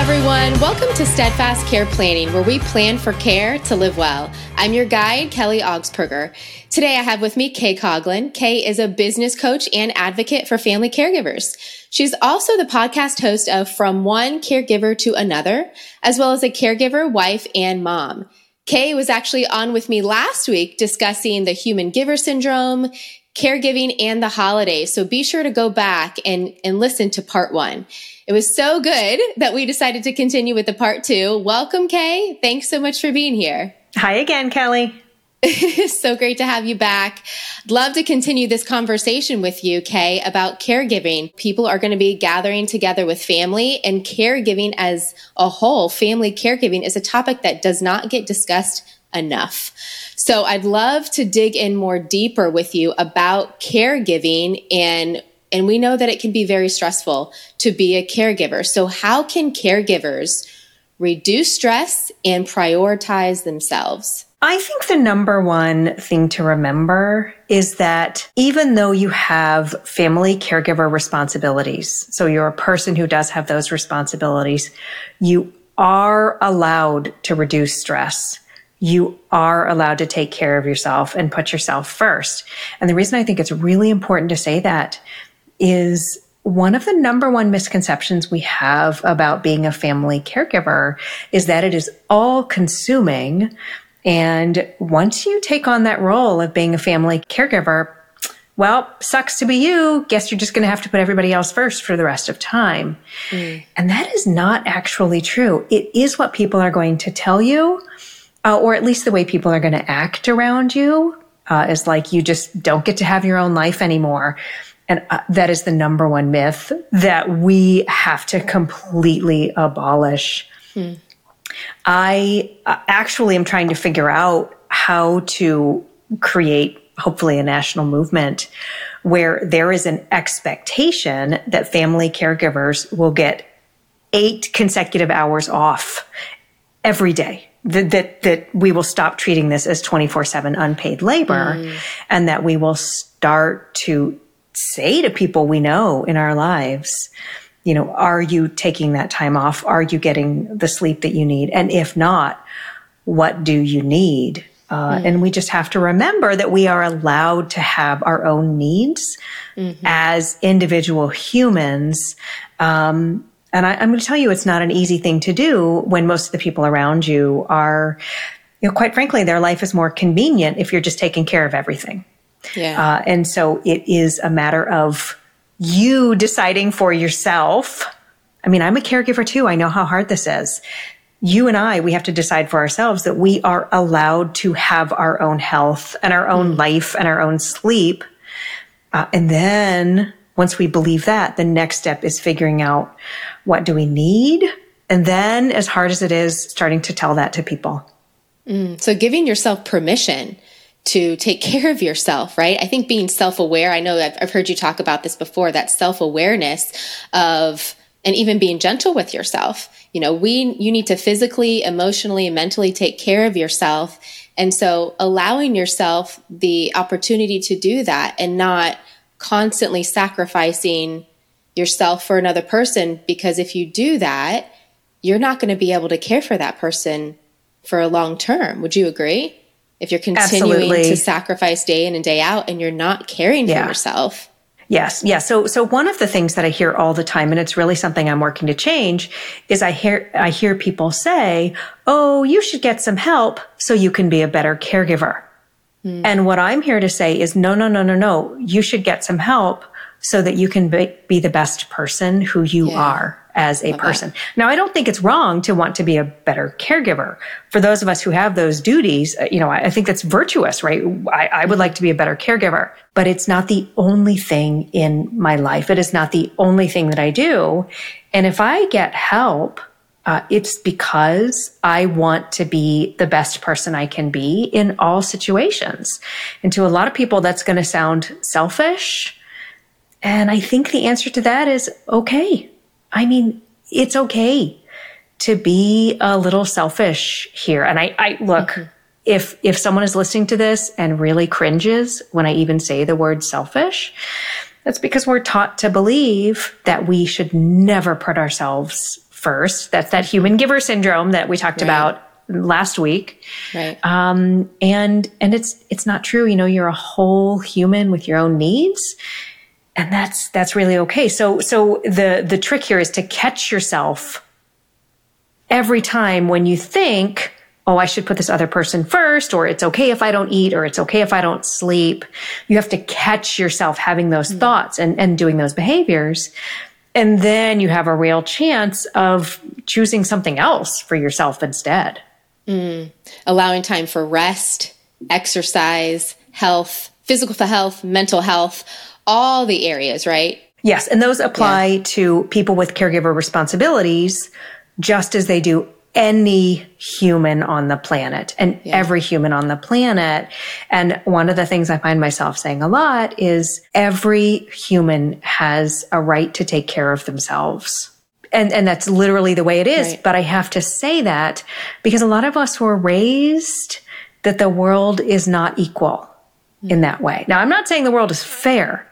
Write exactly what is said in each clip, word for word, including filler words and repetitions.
everyone. Welcome to Steadfast Care Planning, where we plan for care to live well. I'm your guide, Kelly Augsburger. Today I have with me Kay Coughlin. Kay is a business coach and advocate for family caregivers. She's also the podcast host of From One Caregiver to Another, as well as a caregiver, wife, and mom. Kay was actually on with me last week discussing the human giver syndrome, caregiving, and the holidays. So be sure to go back and, and listen to part one. It was so good that we decided to continue with the part two. Welcome, Kay. Thanks so much for being here. Hi again, Kelly. So great to have you back. I'd love to continue this conversation with you, Kay, about caregiving. People are going to be gathering together with family, and caregiving as a whole, family caregiving, is a topic that does not get discussed enough. So I'd love to dig in more deeper with you about caregiving, and and we know that it can be very stressful to be a caregiver. So how can caregivers reduce stress and prioritize themselves? I think the number one thing to remember is that even though you have family caregiver responsibilities, so you're a person who does have those responsibilities, you are allowed to reduce stress. You are allowed to take care of yourself and put yourself first. And the reason I think it's really important to say that is one of the number one misconceptions we have about being a family caregiver is that it is all consuming. And once you take on that role of being a family caregiver, well, sucks to be you. Guess you're just going to have to put everybody else first for the rest of time. Mm. And that is not actually true. It is what people are going to tell you, uh, or at least the way people are going to act around you, uh, is like you just don't get to have your own life anymore. And uh, that is the number one myth that we have to completely abolish. Hmm. I uh, actually am trying to figure out how to create, hopefully, a national movement where there is an expectation that family caregivers will get eight consecutive hours off every day. That, that, that we will stop treating this as twenty-four seven unpaid labor, mm. and that we will start to say to people we know in our lives, you know, are you taking that time off? Are you getting the sleep that you need? And if not, what do you need? Uh, mm. And we just have to remember that we are allowed to have our own needs mm-hmm. as individual humans. Um, and I, I'm going to tell you, it's not an easy thing to do when most of the people around you are, you know, quite frankly, their life is more convenient if you're just taking care of everything. Yeah. Uh, and so it is a matter of you deciding for yourself. I mean, I'm a caregiver too. I know how hard this is. You and I, we have to decide for ourselves that we are allowed to have our own health and our own mm. life and our own sleep. Uh, and then once we believe that, the next step is figuring out what do we need? And then, as hard as it is, starting to tell that to people. Mm. So giving yourself permission to take care of yourself, right? I think being self-aware, I know I've, I've heard you talk about this before, that self-awareness of, and even being gentle with yourself. You know, we, you need to physically, emotionally, and mentally take care of yourself. And so allowing yourself the opportunity to do that and not constantly sacrificing yourself for another person, because if you do that, you're not going to be able to care for that person for a long term. Would you agree? If you're continuing Absolutely. to sacrifice day in and day out and you're not caring yeah. for yourself. Yes. Yeah. So, so one of the things that I hear all the time, and it's really something I'm working to change, is I hear, I hear people say, oh, you should get some help so you can be a better caregiver. Mm. And what I'm here to say is no, no, no, no, no. You should get some help so that you can be, be the best person who you yeah. are as a Love person. That. Now, I don't think it's wrong to want to be a better caregiver. For those of us who have those duties, you know, I think that's virtuous, right? I, I would like to be a better caregiver, but it's not the only thing in my life. It is not the only thing that I do. And if I get help, uh, it's because I want to be the best person I can be in all situations. And to a lot of people, that's going to sound selfish. And I think the answer to that is okay. I mean, it's okay to be a little selfish here. And I, I look, mm-hmm. if, if someone is listening to this and really cringes when I even say the word selfish, that's because we're taught to believe that we should never put ourselves first. That's that human giver syndrome that we talked Right. about last week. Right. Um, and, and it's, it's not true. You know, you're a whole human with your own needs. And that's, that's really okay. So, so the, the trick here is to catch yourself every time when you think, oh, I should put this other person first, or it's okay if I don't eat, or it's okay if I don't sleep. You have to catch yourself having those mm-hmm. thoughts and, and doing those behaviors. And then you have a real chance of choosing something else for yourself instead. Mm. Allowing time for rest, exercise, health, physical health, mental health, all the areas, right? Yes. And those apply yeah. to people with caregiver responsibilities, just as they do any human on the planet and yeah. every human on the planet. And one of the things I find myself saying a lot is every human has a right to take care of themselves. And, and that's literally the way it is. Right. But I have to say that because a lot of us were raised that the world is not equal mm. in that way. Now, I'm not saying the world is fair,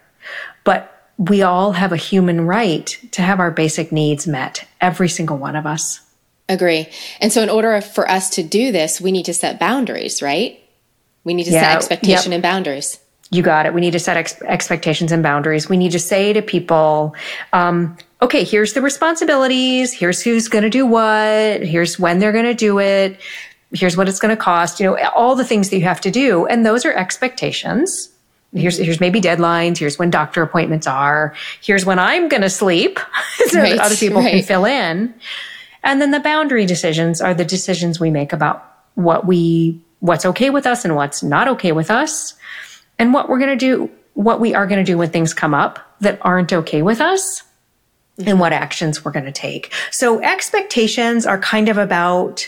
but we all have a human right to have our basic needs met, every single one of us. Agree. And so in order for us to do this, we need to set boundaries, right? We need to yeah, set expectation yep. and boundaries. You got it. We need to set ex- expectations and boundaries. We need to say to people, um, okay, here's the responsibilities. Here's who's going to do what. Here's when they're going to do it. Here's what it's going to cost. You know, all the things that you have to do. And those are expectations. Here's, here's maybe deadlines. Here's when doctor appointments are. Here's when I'm going to sleep so right, that other people right. can fill in. And then the boundary decisions are the decisions we make about what we, what's okay with us and what's not okay with us, and what we're going to do, what we are going to do when things come up that aren't okay with us, mm-hmm. and what actions we're going to take. So expectations are kind of about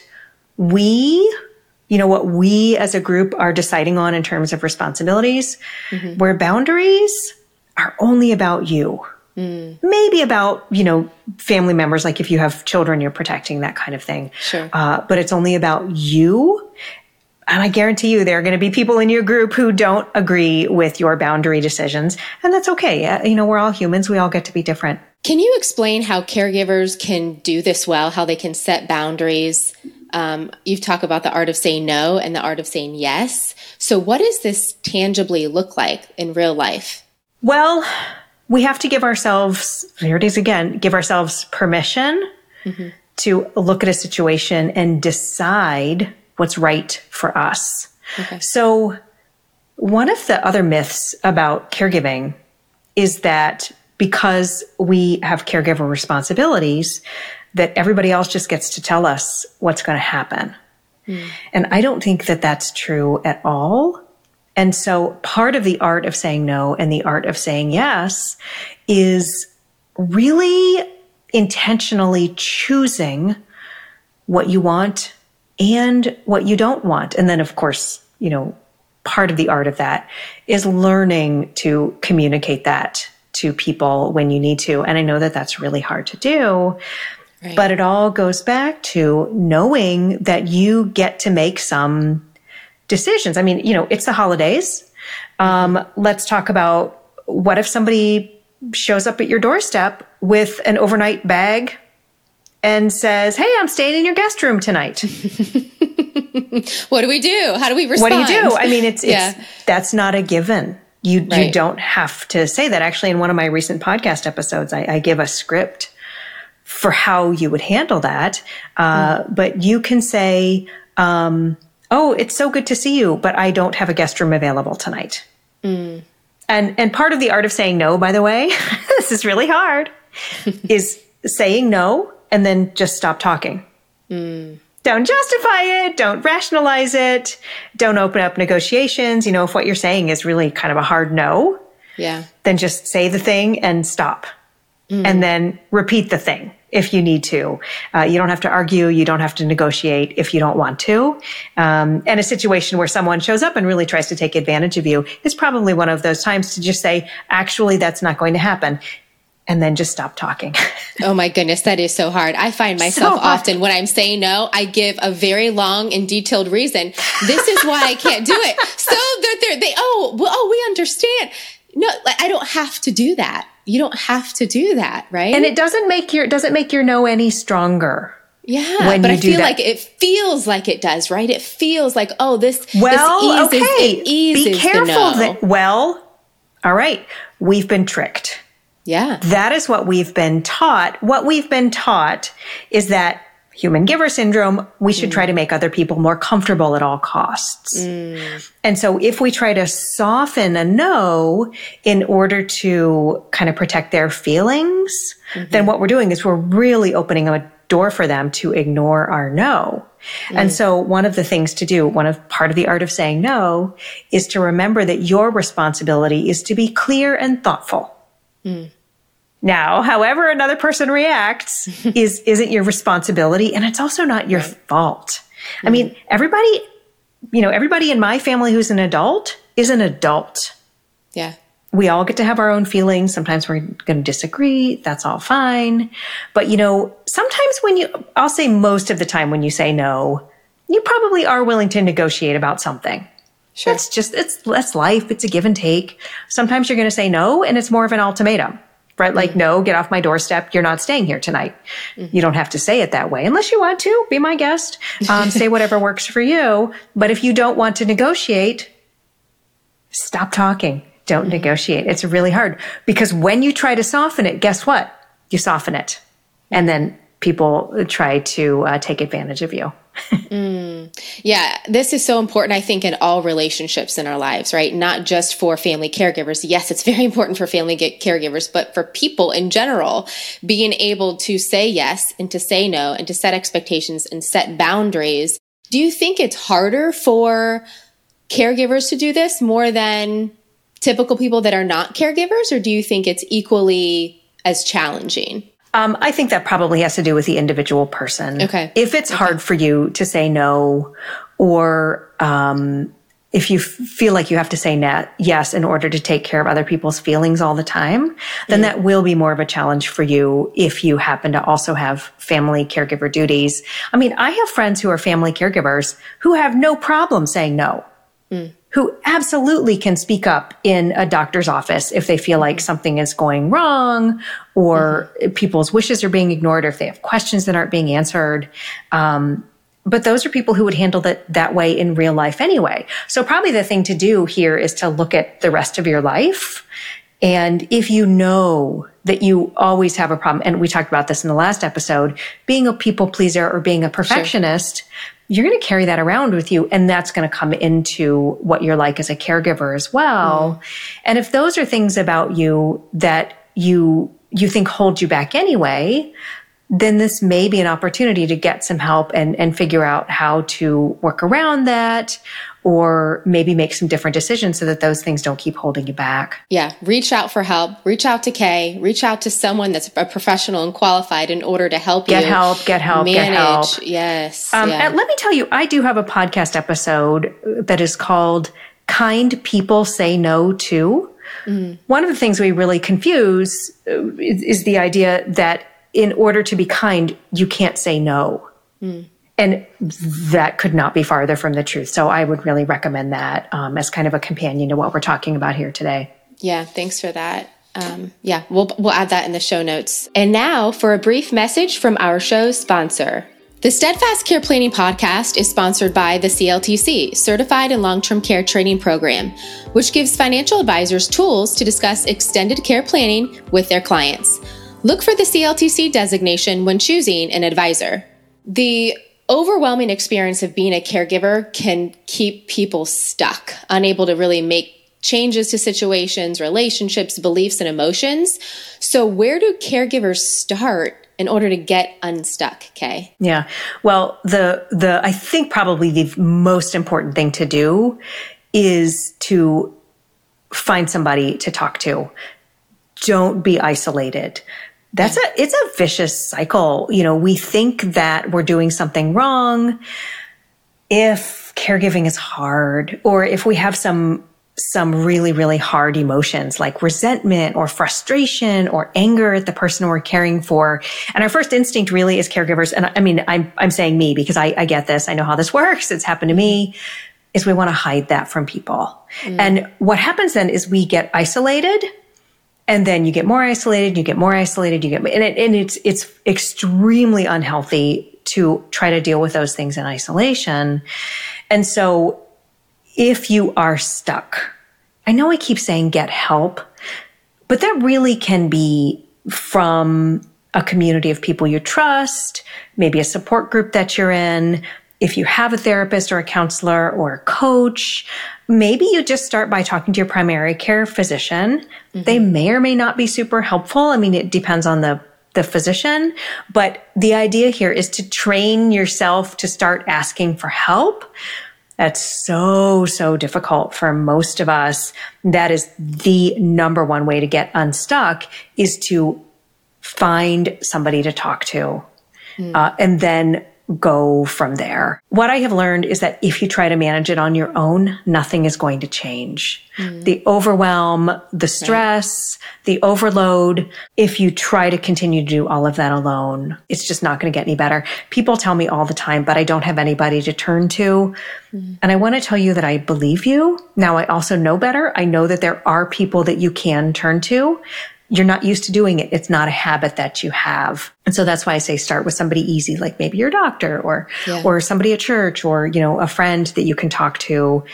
we, you know, what we as a group are deciding on in terms of responsibilities, mm-hmm. where boundaries are only about you. Mm. Maybe about, you know, family members, like if you have children, you're protecting, that kind of thing. Sure. Uh, but it's only about you. And I guarantee you there are going to be people in your group who don't agree with your boundary decisions. And that's okay. Uh, you know, we're all humans. We all get to be different. Can you explain how caregivers can do this well, how they can set boundaries? Um, you've talked about the art of saying no and the art of saying yes. So what does this tangibly look like in real life? Well, we have to give ourselves, here it is again, give ourselves permission mm-hmm. to look at a situation and decide what's right for us. Okay. So one of the other myths about caregiving is that because we have caregiver responsibilities, that everybody else just gets to tell us what's going to happen. Mm. And I don't think that that's true at all. And so part of the art of saying no and the art of saying yes is really intentionally choosing what you want and what you don't want. And then, of course, you know, part of the art of that is learning to communicate that to people when you need to. And I know that that's really hard to do, right. But it all goes back to knowing that you get to make some decisions. I mean, you know, it's the holidays. Um, let's talk about what if somebody shows up at your doorstep with an overnight bag and says, hey, I'm staying in your guest room tonight. What do we do? How do we respond? What do you do? I mean, it's, yeah. it's that's not a given. You, right. you don't have to say that. Actually, in one of my recent podcast episodes, I, I give a script for how you would handle that. Uh, mm. But you can say, um, oh, it's so good to see you, but I don't have a guest room available tonight. Mm. And and part of the art of saying no, by the way, this is really hard, is saying no and then just stop talking. Mm. Don't justify it. Don't rationalize it. Don't open up negotiations. You know, if what you're saying is really kind of a hard no, yeah, then just say the thing and stop. Mm. And then repeat the thing if you need to. Uh, you don't have to argue. You don't have to negotiate if you don't want to. Um, and a situation where someone shows up and really tries to take advantage of you is probably one of those times to just say, actually, that's not going to happen. And then just stop talking. Oh my goodness, that is so hard. I find myself so often when I'm saying no, I give a very long and detailed reason. This is why I can't do it. So that they're, they, oh, well, oh, we understand. no, like, I don't have to do that. You don't have to do that, right? And it doesn't make your, doesn't make your no any stronger. Yeah, when but you I do feel that. like it feels like it does, right? It feels like, oh, this, Well, this eases, okay. it eases Be careful. the no. That, well, all right. We've been tricked. Yeah. That is what we've been taught. What we've been taught is that human giver syndrome, we should mm. try to make other people more comfortable at all costs. Mm. And so if we try to soften a no in order to kind of protect their feelings, mm-hmm. then what we're doing is we're really opening a door for them to ignore our no. Mm. And so one of the things to do, one of part of the art of saying no is to remember that your responsibility is to be clear and thoughtful. Mm. Now, however another person reacts is, isn't your responsibility. And it's also not your right. fault. Mm. I mean, everybody, you know, everybody in my family who's an adult is an adult. Yeah. We all get to have our own feelings. Sometimes we're going to disagree. That's all fine. But, you know, sometimes when you, I'll say most of the time when you say no, you probably are willing to negotiate about something. Sure. That's just, it's, that's life. It's a give and take. Sometimes you're going to say no and it's more of an ultimatum, right? Like, mm-hmm. no, get off my doorstep. You're not staying here tonight. Mm-hmm. You don't have to say it that way unless you want to. Be my guest. Um, say whatever works for you. But if you don't want to negotiate, stop talking. Don't mm-hmm. negotiate. It's really hard because when you try to soften it, guess what? You soften it. And then people try to uh, take advantage of you. mm. Yeah, this is so important, I think, in all relationships in our lives, right? Not just for family caregivers. Yes, it's very important for family caregivers, but for people in general, being able to say yes and to say no and to set expectations and set boundaries. Do you think it's harder for caregivers to do this more than typical people that are not caregivers, or do you think it's equally as challenging? Um, I think that probably has to do with the individual person. Okay. If it's okay. hard for you to say no, or um, if you f- feel like you have to say net, yes in order to take care of other people's feelings all the time, then mm. that will be more of a challenge for you if you happen to also have family caregiver duties. I mean, I have friends who are family caregivers who have no problem saying no. Mm. Who absolutely can speak up in a doctor's office if they feel like something is going wrong or mm-hmm. people's wishes are being ignored or if they have questions that aren't being answered. Um, but those are people who would handle that that way in real life anyway. So probably the thing to do here is to look at the rest of your life. And if you know that you always have a problem, and we talked about this in the last episode, being a people pleaser or being a perfectionist, sure. you're going to carry that around with you. And that's going to come into what you're like as a caregiver as well. Mm. And if those are things about you that you, you think hold you back anyway, then this may be an opportunity to get some help and, and figure out how to work around that, or maybe make some different decisions so that those things don't keep holding you back. Yeah. Reach out for help. Reach out to Kay. Reach out to someone that's a professional and qualified in order to help get you. Help, get help, manage. get help. Yes. Um, yeah. And let me tell you, I do have a podcast episode that is called Kind People Say No To. Mm. One of the things we really confuse is, is the idea that in order to be kind, you can't say no. Mm. And that could not be farther from the truth. So I would really recommend that um, as kind of a companion to what we're talking about here today. Yeah, thanks for that. Um, yeah, we'll we'll add that in the show notes. And now for a brief message from our show's sponsor. The Steadfast Care Planning Podcast is sponsored by the C L T C, Certified in Long-Term Care Training Program, which gives financial advisors tools to discuss extended care planning with their clients. Look for the C L T C designation when choosing an advisor. The overwhelming experience of being a caregiver can keep people stuck, unable to really make changes to situations, relationships, beliefs, and emotions. So where do caregivers start in order to get unstuck, Kay? Yeah. Well, the, the, I think probably the most important thing to do is to find somebody to talk to. Don't be isolated. That's a, it's a vicious cycle. You know, we think that we're doing something wrong if caregiving is hard, or if we have some, some really, really hard emotions like resentment or frustration or anger at the person we're caring for. And our first instinct really is caregivers. And I mean, I'm, I'm saying me because I, I get this. I know how this works. It's happened to me. is we want to hide that from people. Mm. And what happens then is we get isolated, and then you get more isolated, you get more isolated, you get, and, it, and it's, it's extremely unhealthy to try to deal with those things in isolation. And so if you are stuck, I know I keep saying get help, but that really can be from a community of people you trust, maybe a support group that you're in. If you have a therapist or a counselor or a coach, maybe you just start by talking to your primary care physician. Mm-hmm. They may or may not be super helpful. I mean, it depends on the, the physician, but the idea here is to train yourself to start asking for help. That's so, so difficult for most of us. That is the number one way to get unstuck, is to find somebody to talk to, mm. uh, and then go from there. What I have learned is that if you try to manage it on your own, nothing is going to change. Mm. The overwhelm, the stress, right. the overload, if you try to continue to do all of that alone, it's just not going to get any better. People tell me all the time, but I don't have anybody to turn to. Mm. And I want to tell you that I believe you. Now, I also know better. I know that there are people that you can turn to. You're not used to doing it. It's not a habit that you have. And so that's why I say start with somebody easy, like maybe your doctor or, yeah. or somebody at church, or, you know, a friend that you can talk to.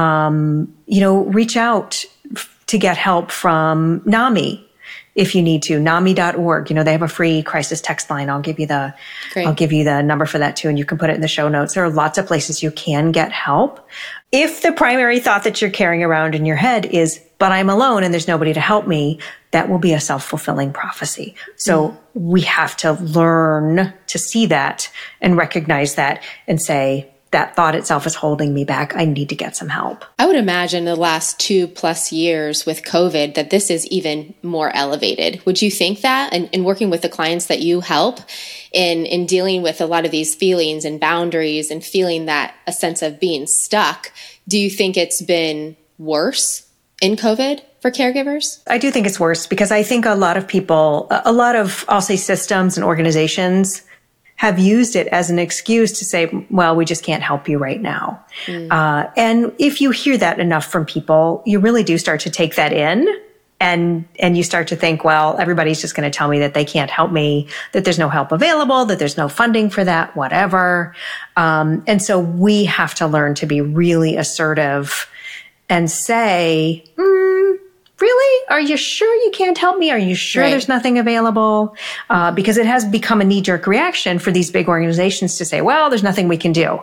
Um, you know, reach out to get help from NAMI if you need to, N A M I dot org. You know, they have a free crisis text line. I'll give you the, Great. I'll give you the number for that too. And you can put it in the show notes. There are lots of places you can get help. If the primary thought that you're carrying around in your head is, but I'm alone and there's nobody to help me, that will be a self-fulfilling prophecy. So mm. we have to learn to see that and recognize that and say, that thought itself is holding me back. I need to get some help. I would imagine the last two plus years with COVID that this is even more elevated. Would you think that? And, and working with the clients that you help in, in dealing with a lot of these feelings and boundaries and feeling that a sense of being stuck, do you think it's been worse in COVID for caregivers? I do think it's worse, because I think a lot of people, a lot of, I'll say, systems and organizations have used it as an excuse to say, well, we just can't help you right now. Mm. Uh, and if you hear that enough from people, you really do start to take that in, and, and you start to think, well, everybody's just going to tell me that they can't help me, that there's no help available, that there's no funding for that, whatever. Um, and so we have to learn to be really assertive and say, mm, really? Are you sure you can't help me? Are you sure right. there's nothing available? Uh, because it has become a knee-jerk reaction for these big organizations to say, well, there's nothing we can do.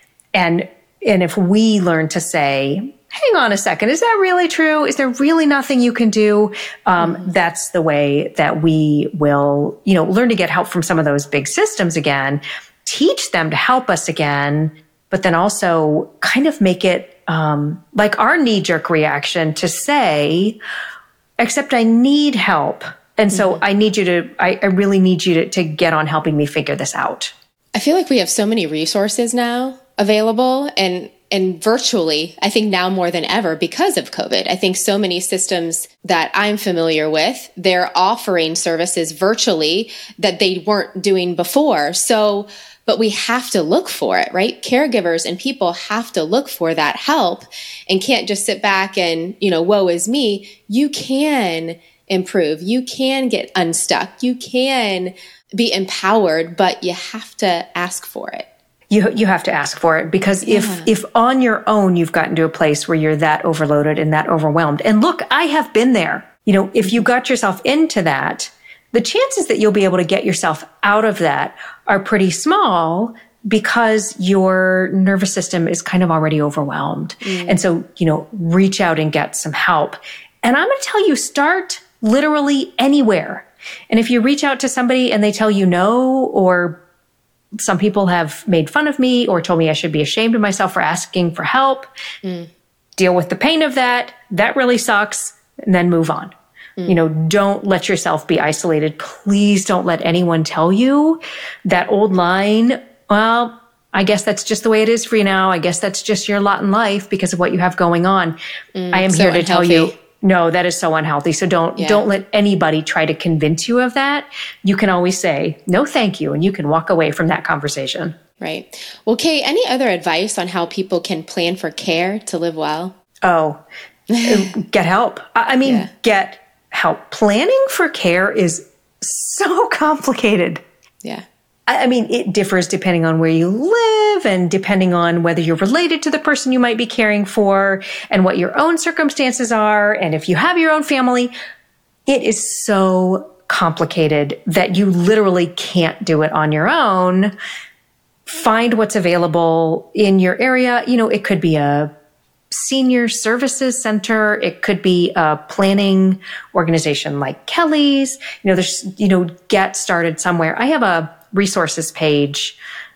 And, and if we learn to say, hang on a second, is that really true? Is there really nothing you can do? Um, mm-hmm. That's the way that we will, you know, learn to get help from some of those big systems again, teach them to help us again, but then also kind of make it Um, like our knee-jerk reaction to say, except I need help. And so mm-hmm. I need you to, I, I really need you to, to get on helping me figure this out. I feel like we have so many resources now available, and, and virtually, I think now more than ever because of COVID. I think so many systems that I'm familiar with, they're offering services virtually that they weren't doing before. So But we have to look for it, right? Caregivers and people have to look for that help and can't just sit back and, you know, woe is me. You can improve. You can get unstuck. You can be empowered, but you have to ask for it. You you have to ask for it, because yeah. if if on your own you've gotten to a place where you're that overloaded and that overwhelmed, and look, I have been there. You know, if you got yourself into that, the chances that you'll be able to get yourself out of that are pretty small, because your nervous system is kind of already overwhelmed. Mm. And so, you know, reach out and get some help. And I'm going to tell you, start literally anywhere. And if you reach out to somebody and they tell you no, or some people have made fun of me or told me I should be ashamed of myself for asking for help, mm. deal with the pain of that. That really sucks. And then move on. You know, don't let yourself be isolated. Please don't let anyone tell you that old line, well, I guess that's just the way it is for you now. I guess that's just your lot in life because of what you have going on. Mm, I am so here to unhealthy. tell you, no, that is so unhealthy. So don't, yeah. don't let anybody try to convince you of that. You can always say, no, thank you. And you can walk away from that conversation. Right. Well, Kay, any other advice on how people can plan for care to live well? Oh, get help. I mean, yeah. get help. Planning for care is so complicated. Yeah. I mean, it differs depending on where you live and depending on whether you're related to the person you might be caring for and what your own circumstances are. And if you have your own family, it is so complicated that you literally can't do it on your own. Find what's available in your area. You know, it could be a senior services center. It could be a planning organization like Kelly's. You know, there's, you know, get started somewhere. I have a resources page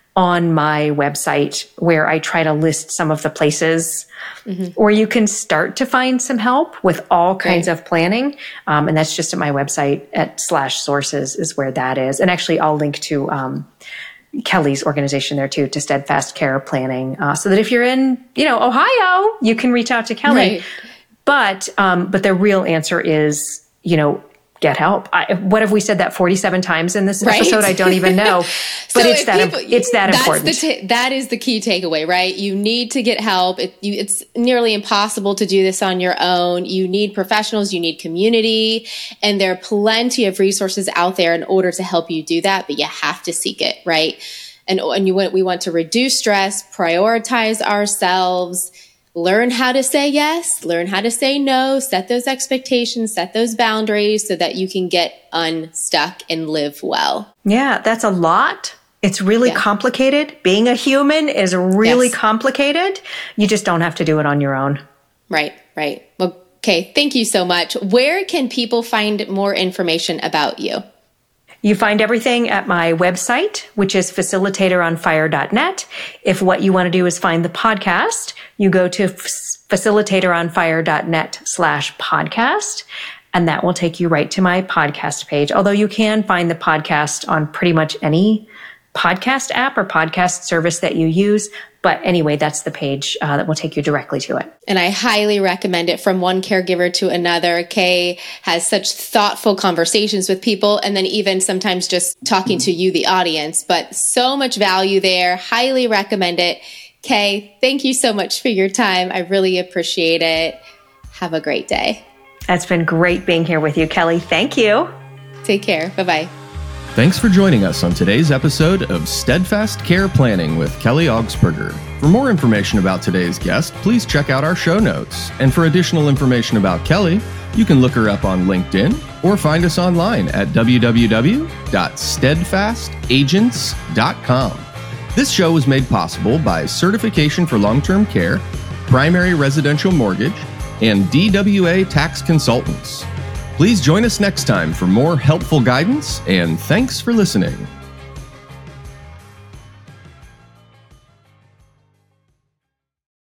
on my website where I try to list some of the places mm-hmm. where you can start to find some help with all kinds right. of planning. Um, and that's just at my website at slash sources is where that is. And actually I'll link to, um, Kelly's organization there too, to Steadfast Care Planning. Uh, so that if you're in, you know, Ohio, you can reach out to Kelly. Right. But, um, but the real answer is, you know, get help. I, what have we said that forty-seven times in this right? episode? I don't even know, but so it's that, people, it's that that's important. The ta- that is the key takeaway, right? You need to get help. It, you, it's nearly impossible to do this on your own. You need professionals, you need community, and there are plenty of resources out there in order to help you do that, but you have to seek it, right? And, and you want, we want to reduce stress, prioritize ourselves, learn how to say yes, learn how to say no, set those expectations, set those boundaries so that you can get unstuck and live well. Yeah, that's a lot. It's really yeah. complicated. Being a human is really yes. complicated. You just don't have to do it on your own. Right, right. Well, okay, thank you so much. Where can people find more information about you? You find everything at my website, which is facilitator on fire dot net. If what you want to do is find the podcast, you go to facilitator on fire dot net slash podcast, and that will take you right to my podcast page. Although you can find the podcast on pretty much any podcast app or podcast service that you use. But anyway, that's the page uh, that will take you directly to it. And I highly recommend it. From one caregiver to another. Kay has such thoughtful conversations with people, and then even sometimes just talking to you, the audience, but so much value there. Highly recommend it. Kay, thank you so much for your time. I really appreciate it. Have a great day. It's been great being here with you, Kelly. Thank you. Take care. Bye-bye. Thanks for joining us on today's episode of Steadfast Care Planning with Kelly Augsburger. For more information about today's guest, please check out our show notes. And for additional information about Kelly, you can look her up on LinkedIn or find us online at w w w dot steadfast agents dot com. This show was made possible by Certification for Long-Term Care, Primary Residential Mortgage, and D W A Tax Consultants. Please join us next time for more helpful guidance, and thanks for listening.